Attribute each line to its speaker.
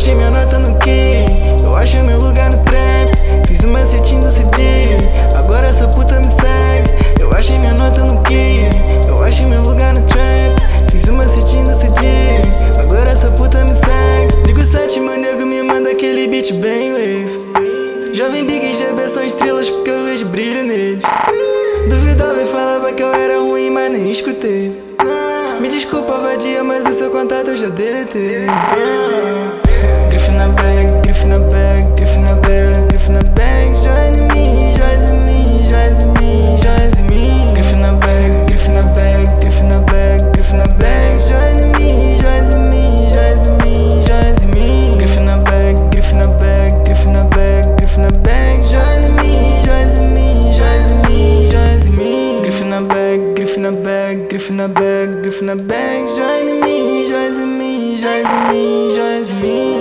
Speaker 1: achei minha nota no quê? Eu achei meu lugar no trap. Fiz uma setinha do CD, agora essa puta me segue. Eu achei minha nota no quê? Eu achei meu lugar no trap. Fiz uma setinha do CD, agora essa puta me segue. Ligo 7, meu nego me manda aquele beat bem wave. Jovem Big e GB são estrelas porque eu vejo brilho neles. Duvidava e falava que eu era ruim, mas nem escutei. Me desculpa, vadia, mas o seu contato eu já deletei. Grife na bag, grife na bag, grife na bag, grife na bag. Joias em mim, joias em mim, joias em mim, joias em mim. Grife na bag, grife na bag, grife na bag, grife na bag. Joias em mim, joias em mim, joias em mim, joias em mim. Grife na bag, grife na bag, grife na bag, grife na bag. Joias em mim, joias em mim, joias em mim, joias em mim. Grife na bag, grife na bag, grife na bag, grife na bag. Joias em mim, joias em mim, joias em mim, joias em mim.